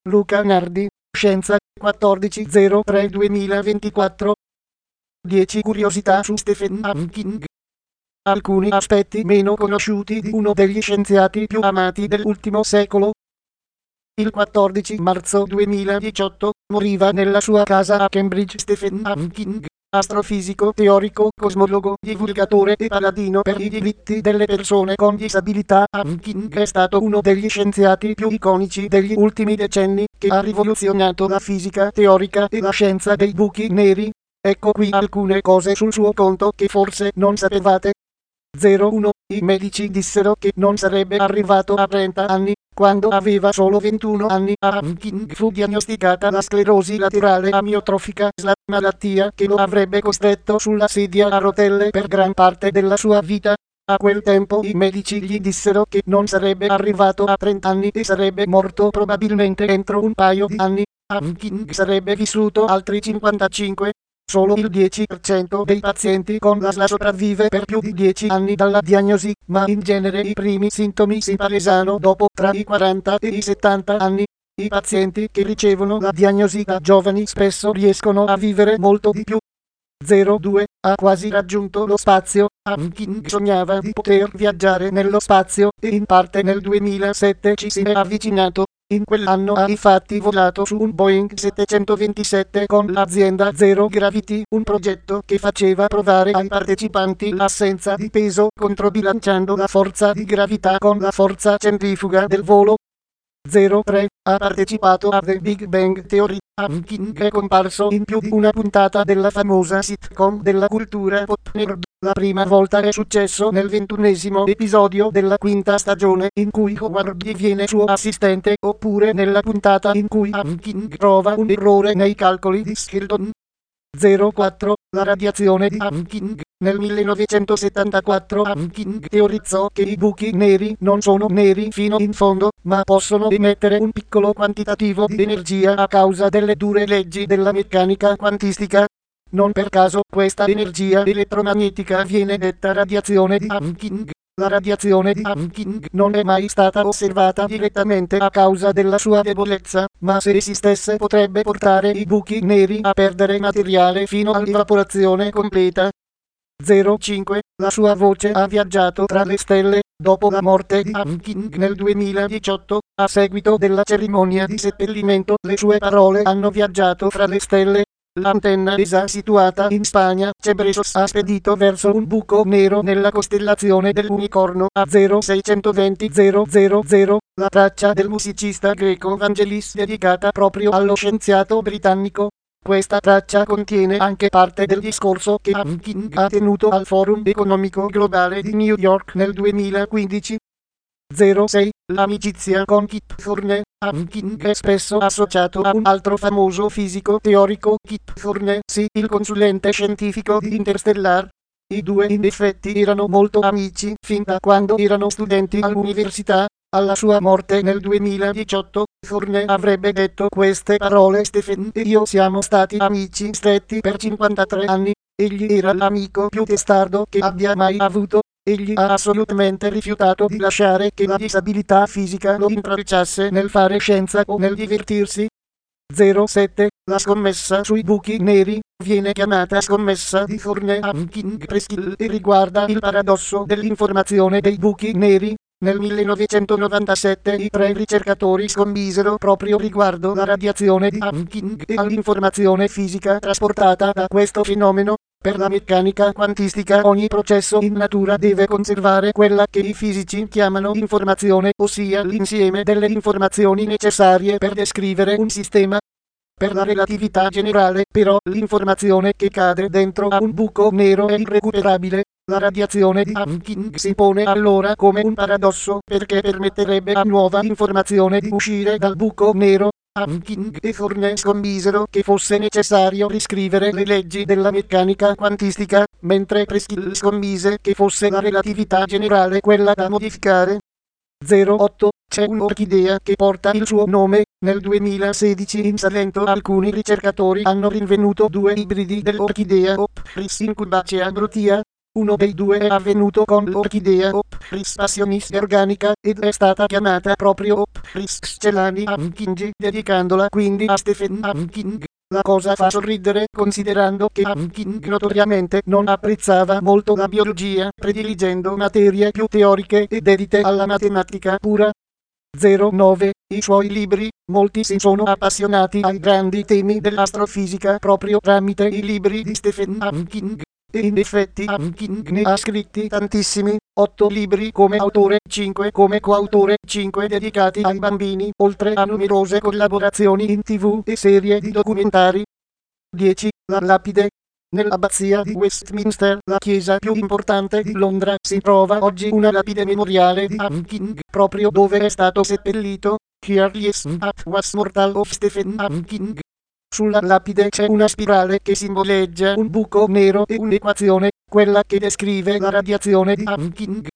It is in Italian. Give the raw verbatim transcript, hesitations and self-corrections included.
Luca Nardi, Scienza, quattordici zero tre duemilaventiquattro. dieci curiosità su Stephen Hawking. Alcuni aspetti meno conosciuti di uno degli scienziati più amati dell'ultimo secolo. Il quattordici marzo duemiladiciotto moriva nella sua casa a Cambridge Stephen Hawking, astrofisico, teorico, cosmologo, divulgatore e paladino per i diritti delle persone con disabilità. Hawking è stato uno degli scienziati più iconici degli ultimi decenni, che ha rivoluzionato la fisica teorica e la scienza dei buchi neri. Ecco qui alcune cose sul suo conto che forse non sapevate. zero uno. I medici dissero che non sarebbe arrivato a trenta anni. Quando aveva solo ventuno anni, a Hawking fu diagnosticata la sclerosi laterale amiotrofica, la malattia che lo avrebbe costretto sulla sedia a rotelle per gran parte della sua vita. A quel tempo i medici gli dissero che non sarebbe arrivato a trenta anni e sarebbe morto probabilmente entro un paio di anni. Hawking sarebbe vissuto altri cinquantacinque. Solo il dieci per cento dei pazienti con l'A S L sopravvive per più di dieci anni dalla diagnosi, ma in genere i primi sintomi si palesano dopo tra i quaranta e i settanta anni. I pazienti che ricevono la diagnosi da giovani spesso riescono a vivere molto di più. zero due. Ha quasi raggiunto lo spazio. Hawking sognava di poter viaggiare nello spazio e in parte nel duemilasette ci si è avvicinato. In quell'anno ha infatti volato su un Boeing settecentoventisette con l'azienda Zero Gravity, un progetto che faceva provare ai partecipanti l'assenza di peso controbilanciando la forza di gravità con la forza centrifuga del volo. zero tre. Ha partecipato a The Big Bang Theory. Hawking è comparso in più di una puntata della famosa sitcom della cultura pop nerd. La prima volta è successo nel ventunesimo episodio della quinta stagione, in cui Howard diviene suo assistente, oppure nella puntata in cui Hawking trova un errore nei calcoli di Sheldon. zero quattro. La radiazione di Hawking. Nel millenovecentosettantaquattro Hawking teorizzò che i buchi neri non sono neri fino in fondo, ma possono emettere un piccolo quantitativo di energia a causa delle dure leggi della meccanica quantistica. Non per caso questa energia elettromagnetica viene detta radiazione di Hawking. La radiazione di Hawking non è mai stata osservata direttamente a causa della sua debolezza, ma se esistesse potrebbe portare i buchi neri a perdere materiale fino all'evaporazione completa. zero cinque. La sua voce ha viaggiato tra le stelle. Dopo la morte di Hawking nel duemiladiciotto, a seguito della cerimonia di seppellimento, le sue parole hanno viaggiato fra le stelle. L'antenna E S A situata in Spagna, Cebresos, ha spedito verso un buco nero nella costellazione dell'Unicorno a zero seicentoventi zero zero zero, la traccia del musicista greco Vangelis dedicata proprio allo scienziato britannico. Questa traccia contiene anche parte del discorso che Hawking ha tenuto al Forum Economico Globale di New York nel duemilaquindici. zero sei. L'amicizia con Kip Thorne. Hawking è spesso associato a un altro famoso fisico teorico, Kip Thorne, sì, il consulente scientifico di Interstellar. I due in effetti erano molto amici fin da quando erano studenti all'università. Alla sua morte nel duemiladiciotto, Thorne avrebbe detto queste parole: Stephen e io siamo stati amici stretti per cinquantatré anni. Egli era l'amico più testardo che abbia mai avuto. Egli ha assolutamente rifiutato di lasciare che la disabilità fisica lo intralciasse nel fare scienza o nel divertirsi. zero sette. La scommessa sui buchi neri viene chiamata scommessa di Thorne-Hawking-Preskill e riguarda il paradosso dell'informazione dei buchi neri. Nel millenovecentonovantasette i tre ricercatori scommisero proprio riguardo la radiazione di Hawking e all'informazione fisica trasportata da questo fenomeno. Per la meccanica quantistica ogni processo in natura deve conservare quella che i fisici chiamano informazione, ossia l'insieme delle informazioni necessarie per descrivere un sistema. Per la relatività generale, però, l'informazione che cade dentro a un buco nero è irrecuperabile. La radiazione di Hawking si pone allora come un paradosso, perché permetterebbe a nuova informazione di uscire dal buco nero. Hawking e Thorne scommisero che fosse necessario riscrivere le leggi della meccanica quantistica, mentre Preskill scommise che fosse la relatività generale quella da modificare. zero otto. C'è un'orchidea che porta il suo nome. Nel duemilasedici in Salento alcuni ricercatori hanno rinvenuto due ibridi dell'orchidea Ophrys incubacea brutia. Uno dei due è avvenuto con l'orchidea Ophrys passionis organica ed è stata chiamata proprio Ophrys celani Hawking, dedicandola quindi a Stephen Hawking. La cosa fa sorridere considerando che Hawking notoriamente non apprezzava molto la biologia, prediligendo materie più teoriche e dedite alla matematica pura. zero nove. I suoi libri, molti si sono appassionati ai grandi temi dell'astrofisica proprio tramite i libri di Stephen Hawking. E in effetti Hawking ne ha scritti tantissimi, otto libri come autore, cinque come coautore, cinque dedicati ai bambini, oltre a numerose collaborazioni in tv e serie di documentari. dieci. La lapide. Nell'abbazia di Westminster, la chiesa più importante di Londra, si trova oggi una lapide memoriale di Hawking, proprio dove è stato seppellito. Here lies at was mortal of Stephen Hawking. Sulla lapide c'è una spirale che simboleggia un buco nero e un'equazione, quella che descrive la radiazione di Hawking.